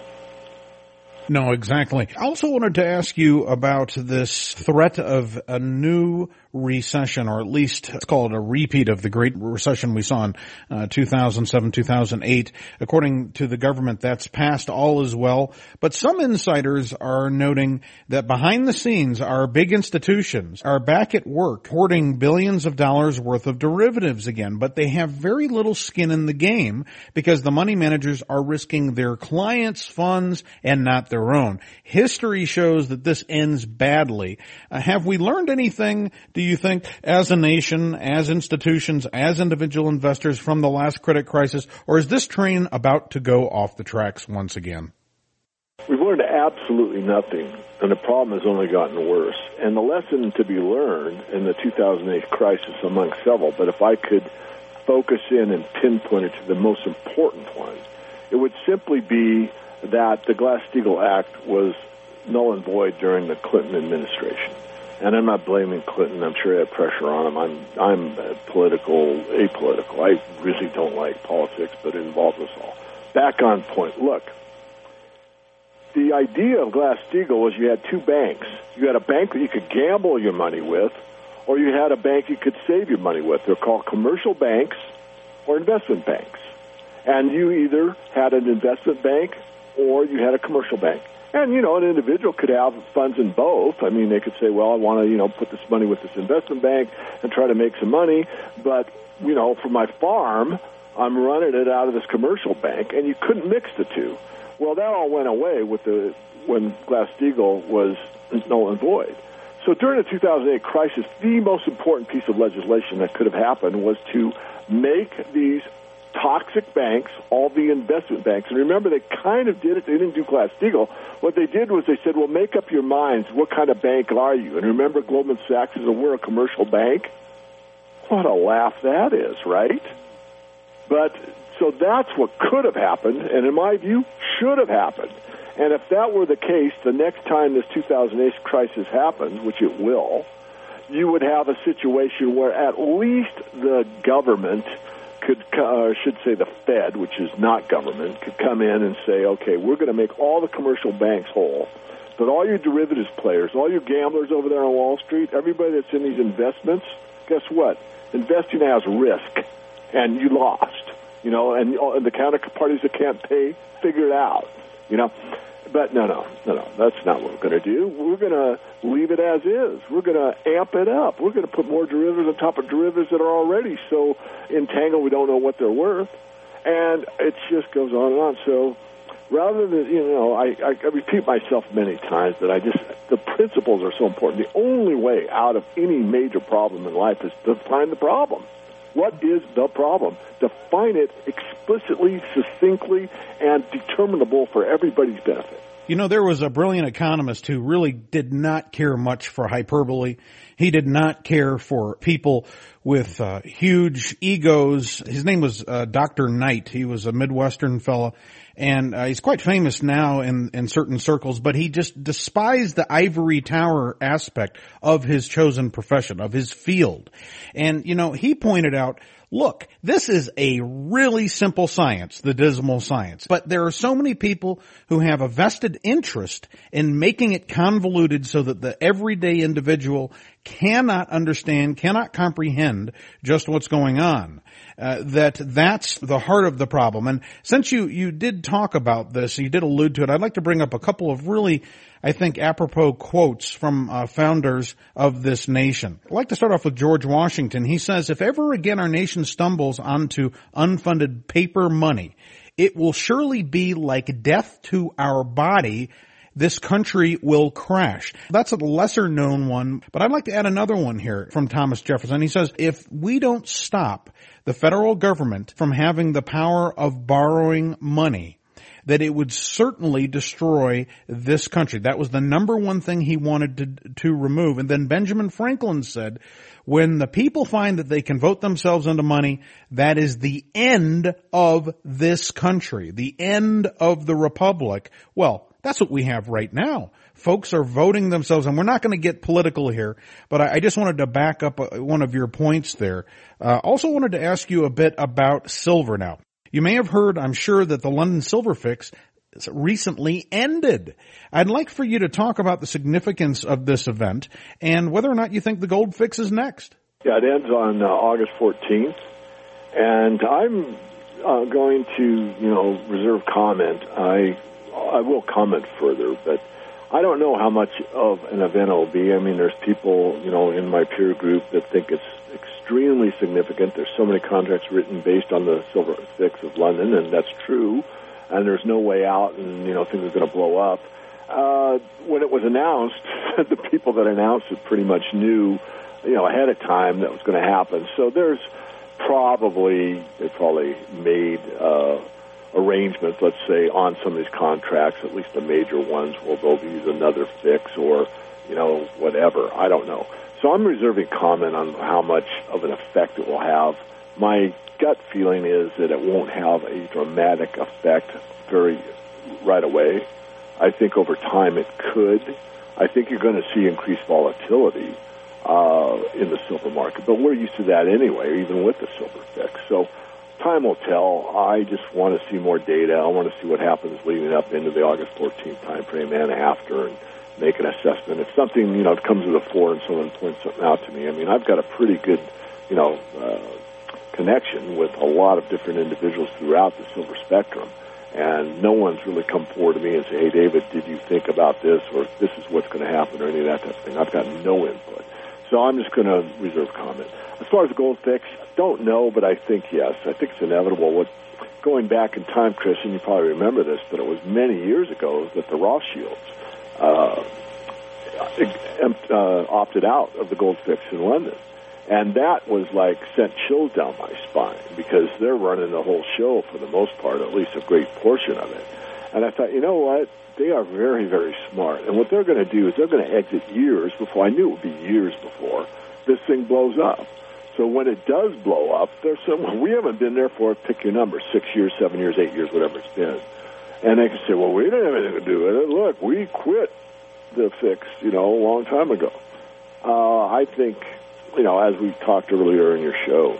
No, exactly. I also wanted to ask you about this threat of a new recession, or at least let's call it a repeat of the Great Recession we saw in uh, two thousand seven, two thousand eight. According to the government, that's past. All is well. But some insiders are noting that behind the scenes, our big institutions are back at work hoarding billions of dollars worth of derivatives again, but they have very little skin in the game because the money managers are risking their clients' funds and not their own. History shows that this ends badly. Uh, have we learned anything, do you think, as a nation, as institutions, as individual investors from the last credit crisis, or is this train about to go off the tracks once again? We've learned absolutely nothing, and the problem has only gotten worse. And the lesson to be learned in the two thousand eight crisis, among several, but if I could focus in and pinpoint it to the most important one, it would simply be that the Glass-Steagall Act was null and void during the Clinton administration. And I'm not blaming Clinton. I'm sure he had pressure on him. I'm I'm political, apolitical. I really don't like politics, but it involves us all. Back on point. Look, the idea of Glass-Steagall was you had two banks. You had a bank that you could gamble your money with, or you had a bank you could save your money with. They're called commercial banks or investment banks. And you either had an investment bank or you had a commercial bank. And, you know, an individual could have funds in both. I mean, they could say, well, I want to, you know, put this money with this investment bank and try to make some money. But, you know, for my farm, I'm running it out of this commercial bank, and you couldn't mix the two. Well, that all went away with the when Glass-Steagall was null and void. So during the two thousand eight crisis, the most important piece of legislation that could have happened was to make these toxic banks all the investment banks. And remember, they kind of did it. They didn't do Glass-Steagall. What they did was they said, well, make up your minds. What kind of bank are you? And remember, Goldman Sachs said, we're a commercial bank. What a laugh that is, right? But so that's what could have happened, and in my view, should have happened. And if that were the case, the next time this two thousand eight crisis happens, which it will, you would have a situation where at least the government could, uh, should say the Fed, which is not government, could come in and say, okay, we're going to make all the commercial banks whole, but all your derivatives players, all your gamblers over there on Wall Street, everybody that's in these investments, guess what? Investing has risk, and you lost. You know, and, and the counterparties that can't pay, figure it out, you know. But no, no, no, no, that's not what we're going to do. We're going to leave it as is. We're going to amp it up. We're going to put more derivatives on top of derivatives that are already so entangled we don't know what they're worth. And it just goes on and on. So rather than, you know, I, I, I repeat myself many times that I just, the principles are so important. The only way out of any major problem in life is to find the problem. What is the problem? Define it explicitly, succinctly, and determinable for everybody's benefit. You know, there was a brilliant economist who really did not care much for hyperbole. He did not care for people with uh, huge egos. His name was uh, Doctor Knight. He was a Midwestern fellow, and uh, he's quite famous now in, in certain circles, but he just despised the ivory tower aspect of his chosen profession, of his field. And, you know, he pointed out, look, this is a really simple science, the dismal science, but there are so many people who have a vested interest in making it convoluted so that the everyday individual cannot understand, cannot comprehend just what's going on. Uh, that that's the heart of the problem. And since you, you did talk about this, you did allude to it, I'd like to bring up a couple of really, I think, apropos quotes from uh, founders of this nation. I'd like to start off with George Washington. He says, if ever again our nation stumbles onto unfunded paper money, it will surely be like death to our body. This country will crash. That's a lesser known one, but I'd like to add another one here from Thomas Jefferson. He says, if we don't stop the federal government from having the power of borrowing money, that it would certainly destroy this country. That was the number one thing he wanted to, to remove. And then Benjamin Franklin said, when the people find that they can vote themselves into money, that is the end of this country, the end of the republic. Well, that's what we have right now. Folks are voting themselves, and we're not going to get political here, but I, I just wanted to back up one of your points there. Uh, also wanted to ask you a bit about silver now. You may have heard, I'm sure, that the London Silver Fix recently ended. I'd like for you to talk about the significance of this event and whether or not you think the gold fix is next. Yeah, it ends on uh, August fourteenth, and I'm uh, going to, you know, reserve comment. I I will comment further, but I don't know how much of an event it will be. I mean, there's people, you know, in my peer group that think it's extremely significant. There's so many contracts written based on the silver fix of London, and that's true. And there's no way out, and, you know, things are going to blow up. Uh, when it was announced, the people that announced it pretty much knew, you know, ahead of time that was going to happen. So there's probably, they probably made uh, arrangements, let's say, on some of these contracts, at least the major ones, where they'll use another fix or, you know, whatever. I don't know. So I'm reserving comment on how much of an effect it will have. My gut feeling is that it won't have a dramatic effect very right away. I think over time it could. I think you're going to see increased volatility uh, in the silver market, but we're used to that anyway, even with the silver fix. So time will tell. I just want to see more data. I want to see what happens leading up into the August fourteenth time frame and after, and make an assessment. If something, you know, comes to the fore and someone points something out to me, I mean, I've got a pretty good, you know, uh, connection with a lot of different individuals throughout the silver spectrum, and no one's really come forward to me and say, hey, David, did you think about this, or this is what's going to happen, or any of that type of thing. I've got no input. So I'm just going to reserve comment. As far as the gold fix, I don't know, but I think yes. I think it's inevitable. What, going back in time, Chris, and you probably remember this, but it was many years ago that the Rothschilds uh, uh, opted out of the gold fix in London. And that was like sent chills down my spine, because they're running the whole show for the most part, at least a great portion of it. And I thought, you know what? They are very, very smart. And what they're going to do is they're going to exit years before, I knew it would be years before, this thing blows up. So when it does blow up, there's some, we haven't been there for, pick your number, six years, seven years, eight years, whatever it's been. And they can say, well, we didn't have anything to do with it. Look, we quit the fix, you know, a long time ago. Uh, I think, you know, as we talked earlier in your show,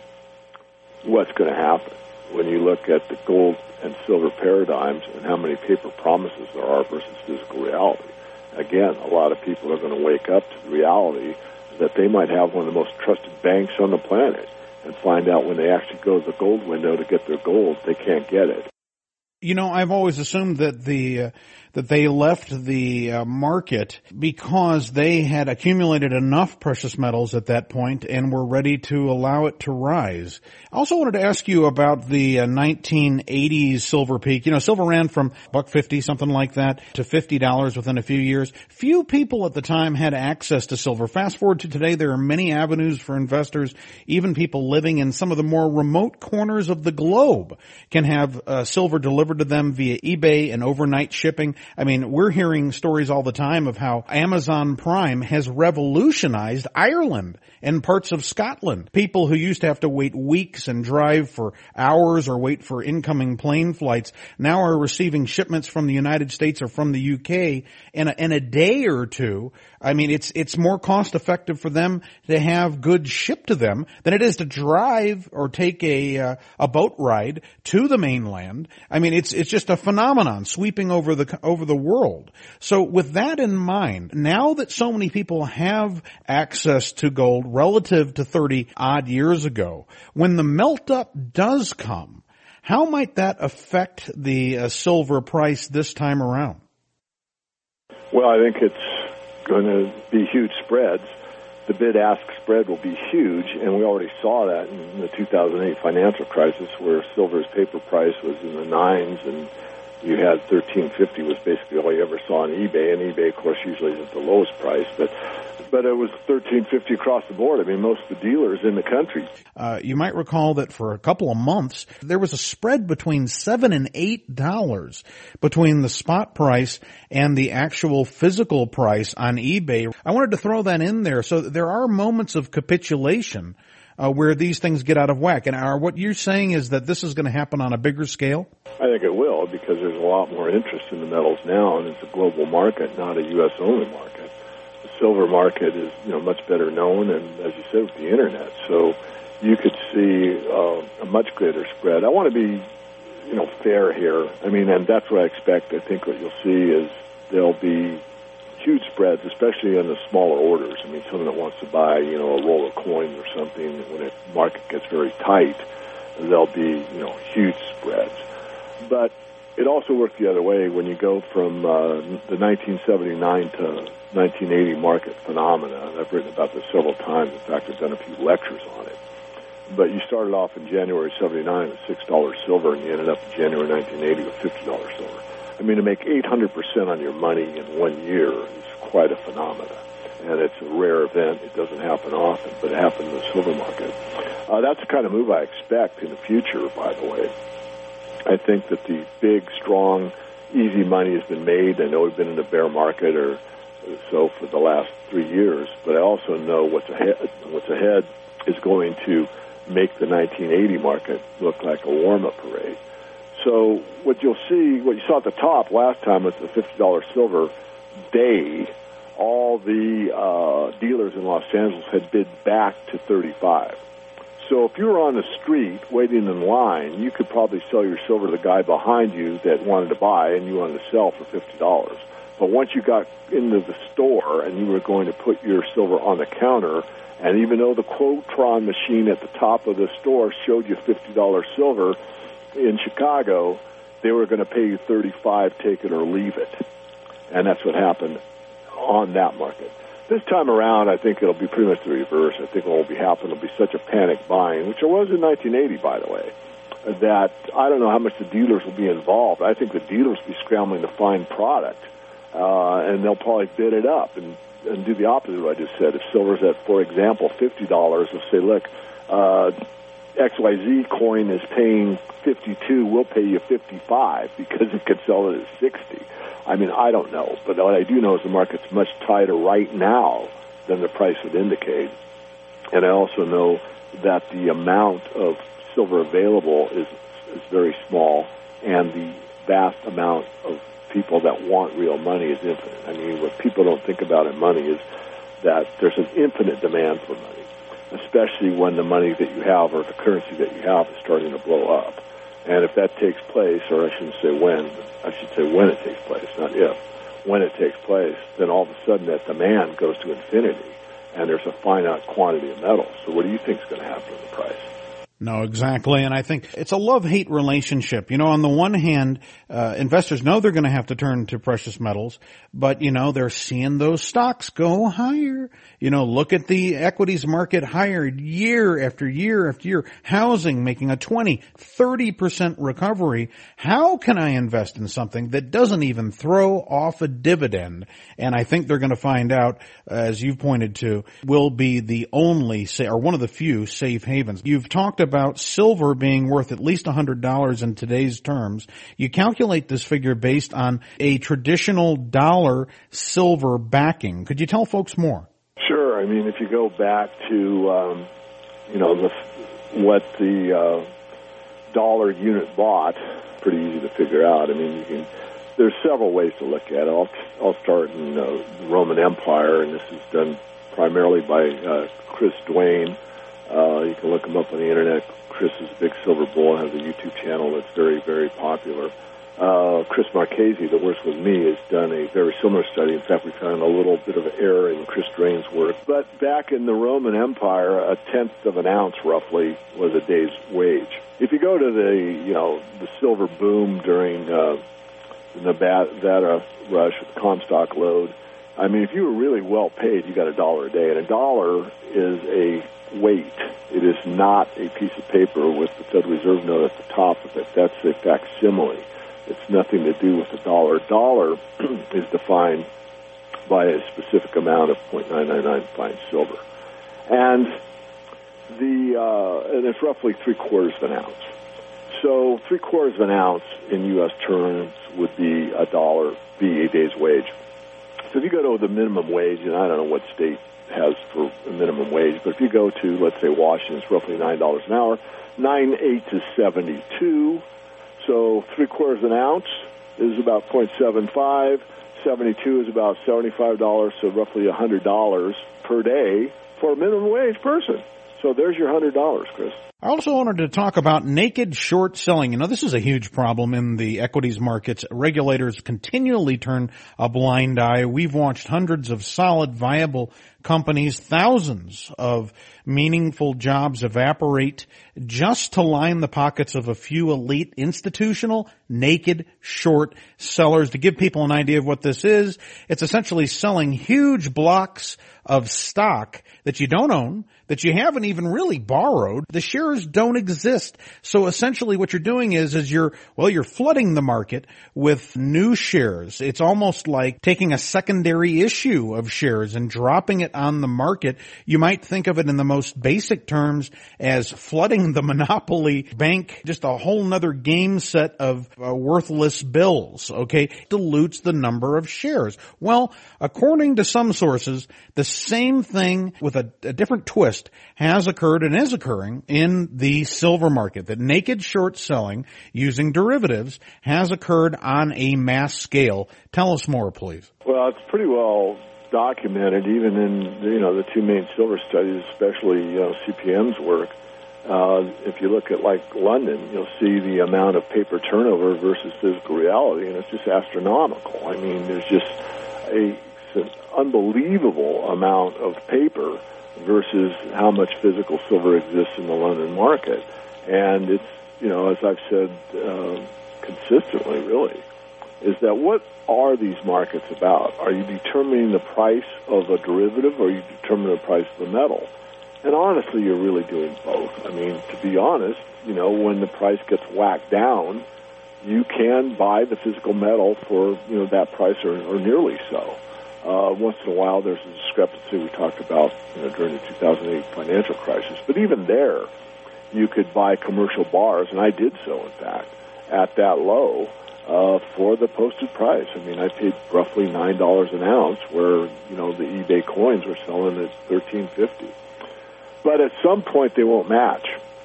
what's going to happen when you look at the gold and silver paradigms and how many paper promises there are versus physical reality. Again, a lot of people are going to wake up to the reality that they might have one of the most trusted banks on the planet and find out when they actually go to the gold window to get their gold, they can't get it. You know, I've always assumed that the uh, that they left the uh, market because they had accumulated enough precious metals at that point and were ready to allow it to rise. I also wanted to ask you about the uh, nineteen eighties silver peak. You know, silver ran from a buck fifty, something like that, to fifty dollars within a few years. Few people at the time had access to silver. Fast forward to today, there are many avenues for investors. Even people living in some of the more remote corners of the globe can have uh, silver delivered to them via eBay and overnight shipping. I mean, we're hearing stories all the time of how Amazon Prime has revolutionized Ireland and parts of Scotland. People who used to have to wait weeks and drive for hours or wait for incoming plane flights now are receiving shipments from the United States or from the U K in a, in a day or two. I mean, it's it's more cost effective for them to have goods shipped to them than it is to drive or take a uh, a boat ride to the mainland. I mean, it's it's just a phenomenon sweeping over the over the world. So with that in mind, now that so many people have access to gold relative to thirty odd years ago, when the melt up does come, how might that affect the uh, silver price this time around? Well, I think it's going to be huge spreads. The bid-ask spread will be huge, and we already saw that in the two thousand eight financial crisis, where silver's paper price was in the nines, and you had thirteen fifty was basically all you ever saw on eBay, and eBay, of course, usually is at the lowest price, but but it was thirteen fifty across the board. I mean, most of the dealers in the country. Uh, you might recall that for a couple of months, there was a spread between seven and eight dollars between the spot price and the actual physical price on eBay. I wanted to throw that in there. So there are moments of capitulation uh, where these things get out of whack. And are what you're saying is that this is going to happen on a bigger scale? I think it will, because there's a lot more interest in the metals now, and it's a global market, not a U S only market. The silver market is, you know, much better known, and as you said, with the internet, so you could see uh, a much greater spread. I want to be, you know, fair here. I mean, and that's what I expect. I think what you'll see is there'll be huge spreads, especially in the smaller orders. I mean, someone that wants to buy, you know, a roll of coins or something, when the market gets very tight, there'll be, you know, huge spreads. But it also works the other way when you go from uh, the nineteen seventy-nine to nineteen eighty market phenomena. And I've written about this several times. In fact, I've done a few lectures on it. But you started off in January seventy-nine with six dollars silver, and you ended up in January nineteen eighty with fifty dollars silver. I mean, to make eight hundred percent on your money in one year is quite a phenomenon. And it's a rare event. It doesn't happen often, but it happened in the silver market. Uh, that's the kind of move I expect in the future, by the way. I think that the big, strong, easy money has been made. I know we've been in a bear market or so for the last three years, but I also know what's ahead. What's ahead is going to make the nineteen eighty market look like a warm-up parade. So what you'll see, what you saw at the top last time was the fifty dollars silver day. All the uh, dealers in Los Angeles had bid back to thirty-five. So if you were on the street waiting in line, you could probably sell your silver to the guy behind you that wanted to buy and you wanted to sell for fifty dollars. But once you got into the store and you were going to put your silver on the counter, and even though the Quotron machine at the top of the store showed you fifty dollars silver in Chicago, they were going to pay you thirty-five dollars, take it or leave it. And that's what happened on that market. This time around, I think it'll be pretty much the reverse. I think what will be happening will be such a panic buying, which it was in nineteen eighty, by the way, that I don't know how much the dealers will be involved. I think the dealers will be scrambling to find product, uh, and they'll probably bid it up and, and do the opposite of what I just said. If silver's at, for example, fifty dollars, they'll say, look, uh, X Y Z coin is paying fifty-two, we'll pay you fifty-five because it could sell it at sixty. I mean, I don't know, but what I do know is the market's much tighter right now than the price would indicate. And I also know that the amount of silver available is is very small, and the vast amount of people that want real money is infinite. I mean, what people don't think about in money is that there's an infinite demand for money, especially when the money that you have or the currency that you have is starting to blow up. And if that takes place, or I shouldn't say when, I should say when it takes place, not if, when it takes place, then all of a sudden that demand goes to infinity, and there's a finite quantity of metals. So what do you think is going to happen to the price? No, exactly. And I think it's a love-hate relationship. You know, on the one hand, uh, investors know they're going to have to turn to precious metals, but, you know, they're seeing those stocks go higher. You know, look at the equities market higher year after year after year. Housing making a twenty, thirty percent recovery. How can I invest in something that doesn't even throw off a dividend? And I think they're going to find out, as you've pointed to, will be the only, or one of the few safe havens. You've talked about about silver being worth at least one hundred dollars in today's terms. You calculate this figure based on a traditional dollar silver backing. Could you tell folks more? Sure. I mean, if you go back to, um, you know, the, what the uh, dollar unit bought, pretty easy to figure out. I mean, you can, there's several ways to look at it. I'll, I'll start in uh, the Roman Empire, and this is done primarily by uh, Chris Duane. Uh, you can look him up on the internet. Chris is a big silver bull and has a YouTube channel that's very, very popular. Uh, Chris Marchese, that works with me, has done a very similar study. In fact, we found a little bit of error in Chris Duane's work. But back in the Roman Empire, a tenth of an ounce, roughly, was a day's wage. If you go to the, you know, the silver boom during uh, the Nevada rush, the Comstock load, I mean, if you were really well paid, you got a dollar a day. And a dollar is a weight. It is not a piece of paper with the Federal Reserve note at the top of it. That's a facsimile. It's nothing to do with the dollar. Dollar is defined by a specific amount of zero point nine nine nine fine silver. And the uh, and it's roughly three quarters of an ounce. So three quarters of an ounce in U S terms would be a dollar, be a day's wage. So if you go to the minimum wage, and I don't know what state has for a minimum wage, but if you go to, let's say, Washington, it's roughly nine dollars an hour. Nine eighths is seventy-two. So three quarters of an ounce is about zero point seven five. seventy-two is about seventy-five dollars, so roughly one hundred dollars per day for a minimum wage person. So there's your one hundred dollars, Chris. I also wanted to talk about naked short selling. You know, this is a huge problem in the equities markets. Regulators continually turn a blind eye. We've watched hundreds of solid, viable companies, thousands of meaningful jobs evaporate just to line the pockets of a few elite institutional naked short sellers. To give people an idea of what this is, it's essentially selling huge blocks of stock that you don't own, that you haven't even really borrowed. The shares don't exist. So essentially what you're doing is, is you're, well, you're flooding the market with new shares. It's almost like taking a secondary issue of shares and dropping it on the market. You might think of it in the most basic terms as flooding the monopoly bank, just a whole nother game set of uh, worthless bills, okay? Dilutes the number of shares. Well, according to some sources, the same thing with a, a different twist has occurred and is occurring in the silver market. That naked short selling using derivatives has occurred on a mass scale. Tell us more, please. Well, it's pretty well documented, even in you know the two main silver studies, especially you know C P M's work. Uh, if you look at like London, you'll see the amount of paper turnover versus physical reality, and it's just astronomical. I mean, there's just a an unbelievable amount of paper versus how much physical silver exists in the London market. And it's, you know, as I've said uh, consistently, really, is that what are these markets about? Are you determining the price of a derivative, or are you determining the price of the metal? And honestly, you're really doing both. I mean, to be honest, you know, when the price gets whacked down, you can buy the physical metal for, you know, that price or, or nearly so. Uh, once in a while, there's a discrepancy we talked about you know, during the two thousand eight financial crisis. But even there, you could buy commercial bars, and I did so, in fact, at that low uh, for the posted price. I mean, I paid roughly nine dollars an ounce, where you know the eBay coins were selling at thirteen fifty. But at some point, they won't match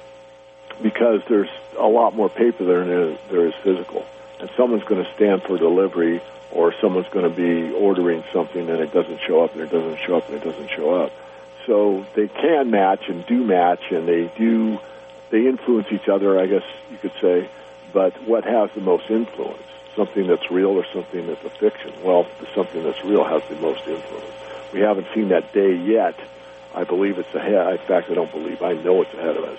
because there's a lot more paper there than there is physical, and someone's going to stand for delivery, or someone's going to be ordering something and it doesn't show up and it doesn't show up and it doesn't show up. So they can match and do match, and they do, they influence each other, I guess you could say. But what has the most influence? Something that's real or something that's a fiction? Well, something that's real has the most influence. We haven't seen that day yet. I believe it's ahead. In fact, I don't believe, I know it's ahead of us.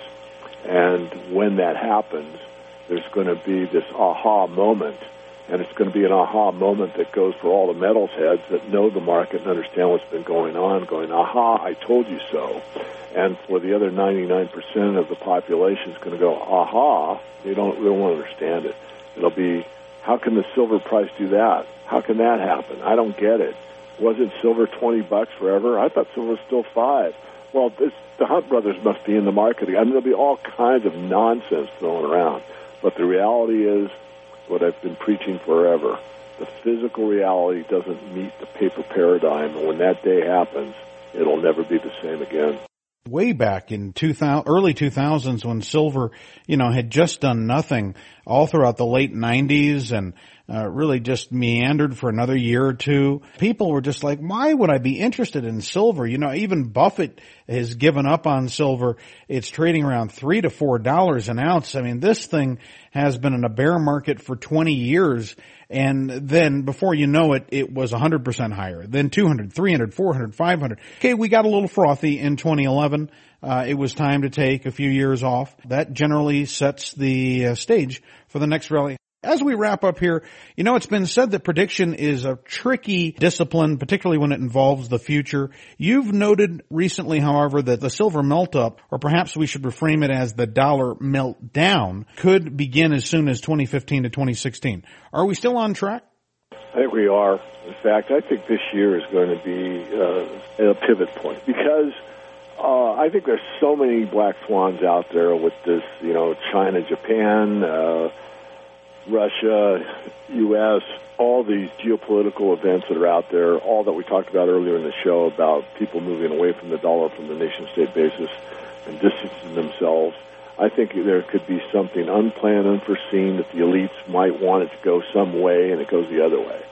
And when that happens, there's going to be this aha moment. And it's going to be an aha moment that goes for all the metals heads that know the market and understand what's been going on, going, aha, I told you so. And for the other ninety-nine percent of the population, it's going to go, aha, they don't really want to understand it. It'll be, how can the silver price do that? How can that happen? I don't get it. Wasn't silver twenty bucks forever? I thought silver was still five. Well, this, the Hunt brothers must be in the market. I mean, there'll be all kinds of nonsense thrown around. But the reality is, what I've been preaching forever, the physical reality doesn't meet the paper paradigm, and when that day happens, it'll never be the same again. Way back in two thousand, early two thousands, when silver, you know, had just done nothing all throughout the late nineties and uh, really just meandered for another year or two, people were just like, why would I be interested in silver? You know, even Buffett has given up on silver. It's trading around three to four dollars an ounce. I mean, this thing has been in a bear market for twenty years. And then before you know it, it was one hundred percent higher. Then two hundred, three hundred, four hundred, five hundred. Okay, we got a little frothy in twenty eleven. Uh, it was time to take a few years off. That generally sets the uh, stage for the next rally. As we wrap up here, you know, it's been said that prediction is a tricky discipline, particularly when it involves the future. You've noted recently, however, that the silver melt-up, or perhaps we should reframe it as the dollar meltdown, could begin as soon as twenty fifteen to twenty sixteen. Are we still on track? I think we are. In fact, I think this year is going to be uh, a pivot point because uh, I think there's so many black swans out there with this, you know, China, Japan, uh, Russia, U S, all these geopolitical events that are out there, all that we talked about earlier in the show about people moving away from the dollar from the nation-state basis and distancing themselves. I think there could be something unplanned, unforeseen, that the elites might want it to go some way, and it goes the other way.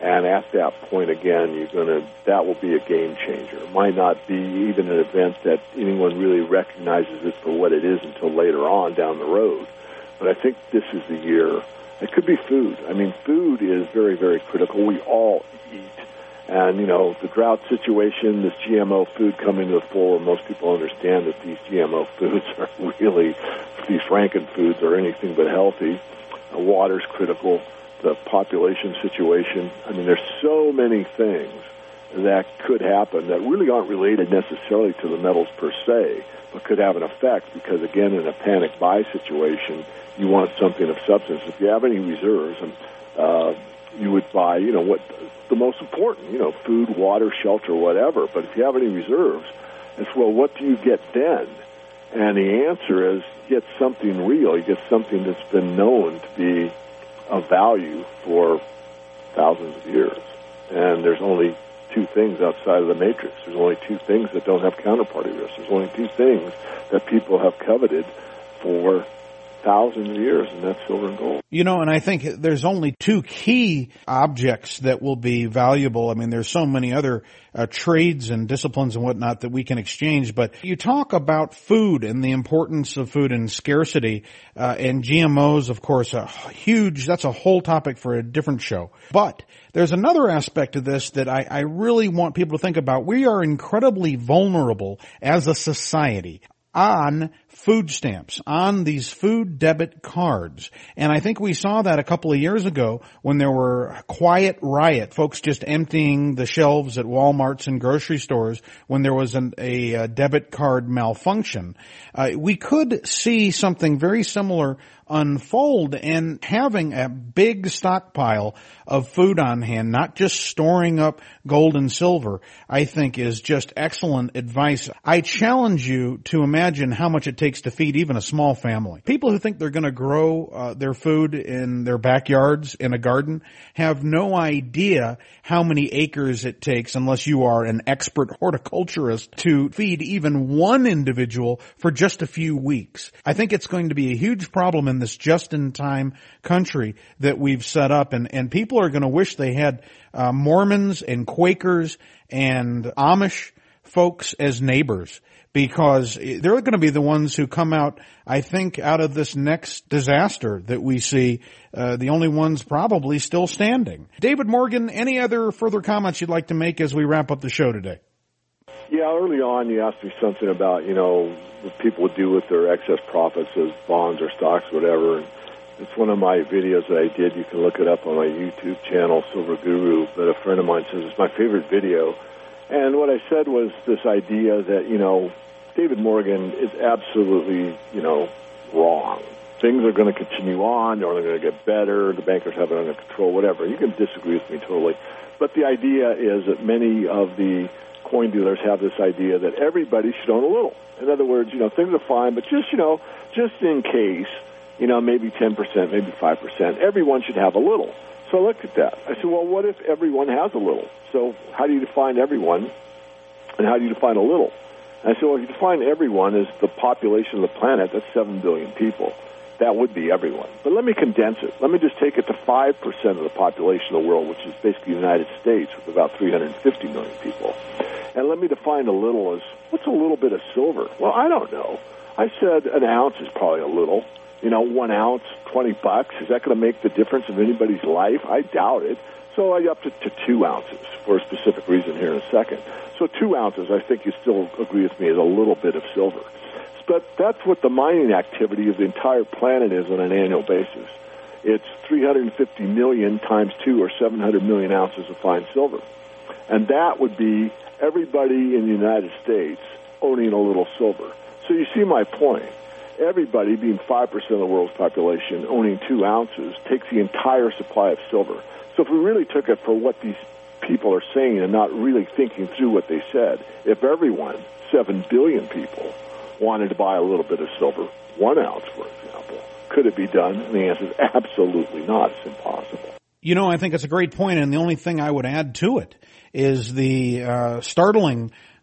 And at that point, again, you're going to, that will be a game changer. It might not be even an event that anyone really recognizes it for what it is until later on down the road. But I think this is the year. It could be food. I mean, food is very, very critical. We all eat. And, you know, the drought situation, this G M O food coming to the fore, most people understand that these G M O foods are really, these Franken foods are anything but healthy. Uh, water's critical. The population situation. I mean, there's so many things that could happen that really aren't related necessarily to the metals per se, but could have an effect because, again, in a panic buy situation, you want something of substance. If you have any reserves, and uh, you would buy, you know, what the most important, you know, food, water, shelter, whatever. But if you have any reserves, it's, well, what do you get then? And the answer is you get something real. You get something that's been known to be of value for thousands of years. And there's only two things outside of the matrix. There's only two things that don't have counterparty risk. There's only two things that people have coveted for thousands of years, and that's silver and gold. You know, and I think there's only two key objects that will be valuable. I mean, there's so many other uh, trades and disciplines and whatnot that we can exchange, but you talk about food and the importance of food and scarcity, uh, and G M Os, of course, a huge, that's a whole topic for a different show. But there's another aspect of this that I, I really want people to think about. We are incredibly vulnerable as a society on food stamps, on these food debit cards. And I think we saw that a couple of years ago when there were quiet riot, folks just emptying the shelves at Walmarts and grocery stores when there was an, a, a debit card malfunction. Uh, we could see something very similar unfold, and having a big stockpile of food on hand, not just storing up gold and silver, I think is just excellent advice. I challenge you to imagine how much it takes to feed even a small family. People who think they're going to grow uh, their food in their backyards in a garden have no idea how many acres it takes, unless you are an expert horticulturist, to feed even one individual for just a few weeks. I think it's going to be a huge problem in this just-in-time country that we've set up, and, and people are going to wish they had uh, Mormons and Quakers and Amish folks as neighbors, because they're going to be the ones who come out, I think, out of this next disaster that we see, uh, the only ones probably still standing. David Morgan, any other further comments you'd like to make as we wrap up the show today? Yeah, early on you asked me something about, you know, what people would do with their excess profits as bonds or stocks, whatever. And it's one of my videos that I did. You can look it up on my YouTube channel, Silver Guru. But a friend of mine says it's my favorite video. And what I said was this idea that, you know, David Morgan is absolutely, you know, wrong. Things are going to continue on, or they're going to get better, the bankers have it under control, whatever. You can disagree with me totally. But the idea is that many of the coin dealers have this idea that everybody should own a little. In other words, you know, things are fine, but just, you know, just in case, you know, maybe ten percent, maybe five percent, everyone should have a little. So I looked at that. I said, well, what if everyone has a little? So how do you define everyone, and how do you define a little? And I said, well, if you define everyone as the population of the planet, that's seven billion people. That would be everyone. But let me condense it. Let me just take it to five percent of the population of the world, which is basically the United States with about three hundred fifty million people. And let me define a little as, what's a little bit of silver? Well, I don't know. I said an ounce is probably a little. You know, one ounce, twenty bucks. Is that going to make the difference in anybody's life? I doubt it. So I upped it to two ounces for a specific reason here in a second. So two ounces, I think you still agree with me, is a little bit of silver. But that's what the mining activity of the entire planet is on an annual basis. It's three hundred fifty million times two, or seven hundred million ounces of fine silver. And that would be everybody in the United States owning a little silver. So you see my point. Everybody, being five percent of the world's population, owning two ounces, takes the entire supply of silver. So if we really took it for what these people are saying and not really thinking through what they said, if everyone, seven billion people, wanted to buy a little bit of silver, one ounce, for example, could it be done? And the answer is absolutely not. It's impossible. You know, I think it's a great point, and the only thing I would add to it is the uh, startling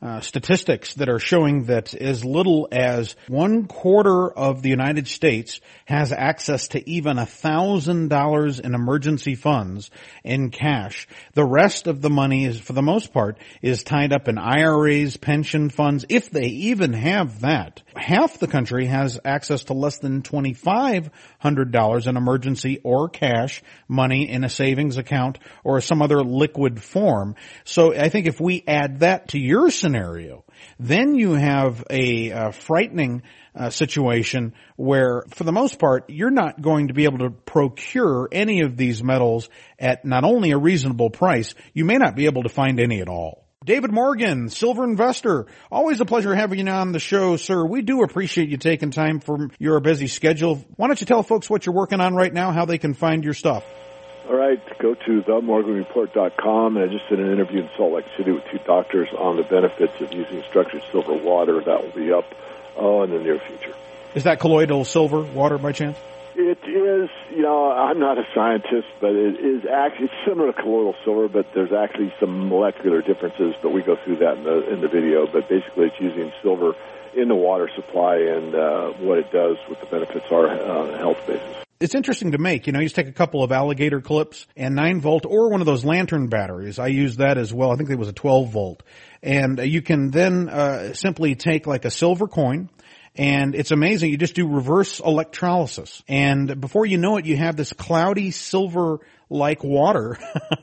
uh, statistics that are showing that as little as one quarter of the United States has access to even a thousand dollars in emergency funds in cash. The rest of the money is, for the most part, is tied up in I R As, pension funds, if they even have that. Half the country has access to less than twenty-five hundred dollars in emergency or cash money in a savings account or some other liquid form. So I think if we add that to your scenario, then you have a uh, frightening uh, situation where, for the most part, you're not going to be able to procure any of these metals at not only a reasonable price, you may not be able to find any at all. David Morgan, Silver Investor. Always a pleasure having you on the show, sir. We do appreciate you taking time from your busy schedule. Why don't you tell folks what you're working on right now, how they can find your stuff? All right, go to the morgan report dot com, and I just did an interview in Salt Lake City with two doctors on the benefits of using structured silver water. That will be up oh, in the near future. Is that colloidal silver water by chance? It is, you know, I'm not a scientist, but it is actually it's similar to colloidal silver, but there's actually some molecular differences, but we go through that in the in the video. But basically, it's using silver in the water supply and uh, what it does, what the benefits are on a health basis. It's interesting to make. You know, you just take a couple of alligator clips and nine volt or one of those lantern batteries. I use that as well. I think it was a twelve volt. And uh, you can then uh, simply take like a silver coin, and it's amazing. You just do reverse electrolysis. And before you know it, you have this cloudy silver like water.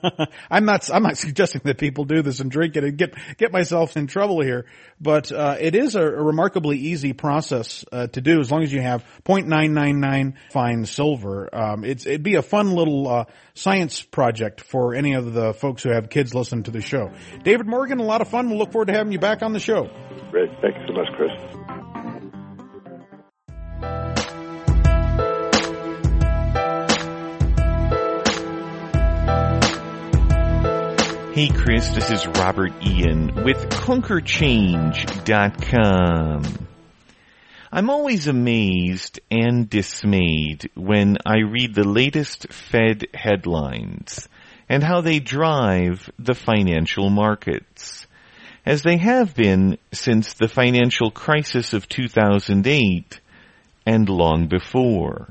I'm not, I'm not suggesting that people do this and drink it and get, get myself in trouble here. But, uh, it is a, a remarkably easy process, uh, to do as long as you have zero point nine nine nine fine silver. Um, it's, it'd be a fun little, uh, science project for any of the folks who have kids listening to the show. David Morgan, a lot of fun. We'll look forward to having you back on the show. Great. Thank you so much, Chris. Hey Chris, this is Robert Ian with Conquer Change dot com. I'm always amazed and dismayed when I read the latest Fed headlines and how they drive the financial markets, as they have been since the financial crisis of two thousand eight and long before.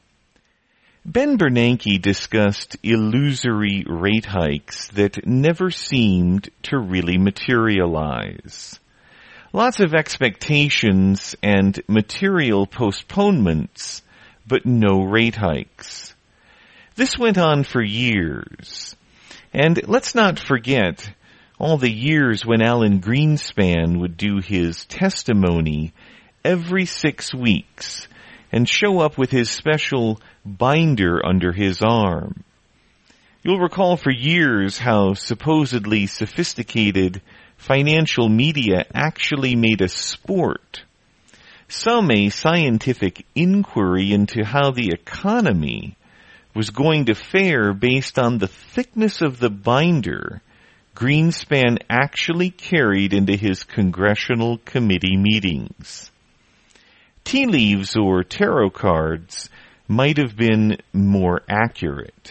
Ben Bernanke discussed illusory rate hikes that never seemed to really materialize. Lots of expectations and material postponements, but no rate hikes. This went on for years. And let's not forget all the years when Alan Greenspan would do his testimony every six weeks and show up with his special binder under his arm. You'll recall for years how supposedly sophisticated financial media actually made a sport, some a scientific inquiry into how the economy was going to fare based on the thickness of the binder Greenspan actually carried into his congressional committee meetings. Tea leaves or tarot cards might have been more accurate.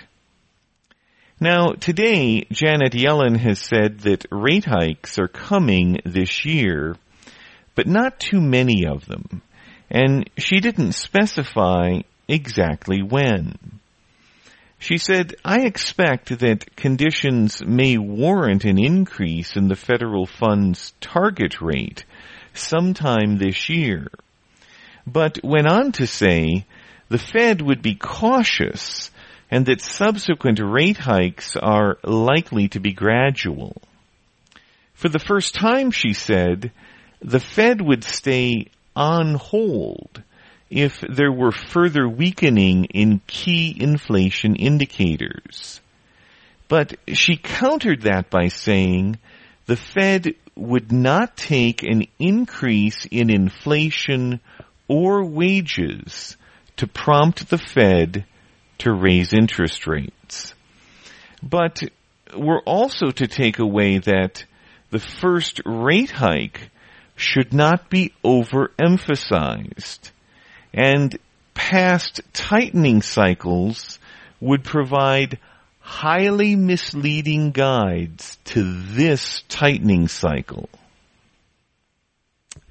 Now, today, Janet Yellen has said that rate hikes are coming this year, but not too many of them, and she didn't specify exactly when. She said, I expect that conditions may warrant an increase in the federal fund's target rate sometime this year, but went on to say the Fed would be cautious and that subsequent rate hikes are likely to be gradual. For the first time, she said, the Fed would stay on hold if there were further weakening in key inflation indicators. But she countered that by saying the Fed would not take an increase in inflation or wages to prompt the Fed to raise interest rates. But we're also to take away that the first rate hike should not be overemphasized, and past tightening cycles would provide highly misleading guides to this tightening cycle.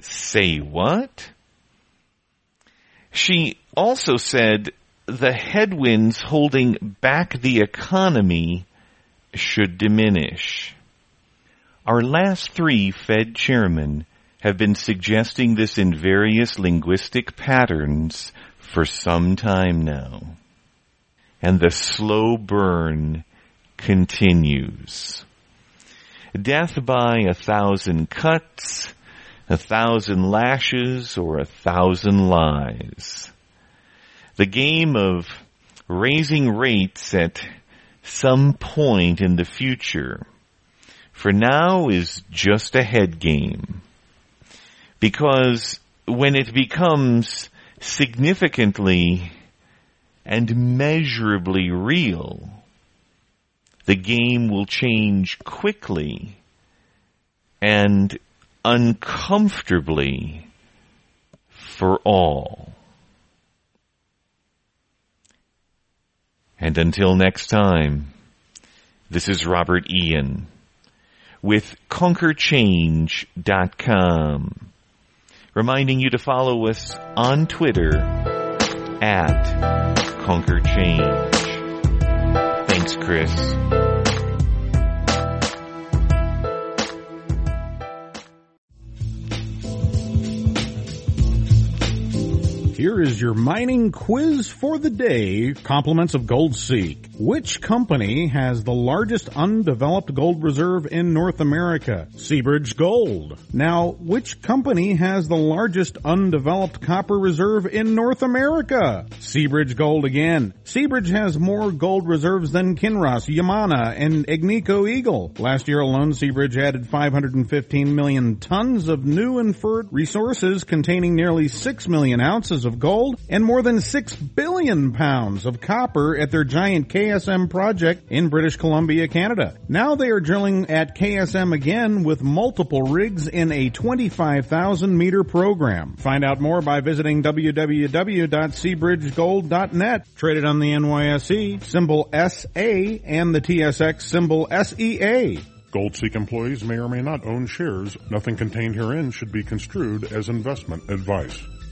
Say what? She also said the headwinds holding back the economy should diminish. Our last three Fed chairmen have been suggesting this in various linguistic patterns for some time now. And the slow burn continues. Death by a thousand cuts, a thousand lashes, or a thousand lies. The game of raising rates at some point in the future, for now, is just a head game. Because when it becomes significantly and measurably real, the game will change quickly and uncomfortably for all. And until next time, this is Robert Ian with Conquer Change dot com, reminding you to follow us on Twitter at Conquer Change. Thanks, Chris. Here is your mining quiz for the day, compliments of GoldSeek. Which company has the largest undeveloped gold reserve in North America? Seabridge Gold. Now, which company has the largest undeveloped copper reserve in North America? Seabridge Gold again. Seabridge has more gold reserves than Kinross, Yamana, and Agnico Eagle. Last year alone, Seabridge added five hundred fifteen million tons of new inferred resources containing nearly six million ounces of gold and more than six billion pounds of copper at their giant K S M project in British Columbia, Canada. Now they are drilling at K S M again with multiple rigs in a twenty-five thousand meter program. Find out more by visiting w w w dot seabridge gold dot net. Traded on the N Y S E, symbol S A, and the T S X, symbol S E A. GoldSeek employees may or may not own shares. Nothing contained herein should be construed as investment advice.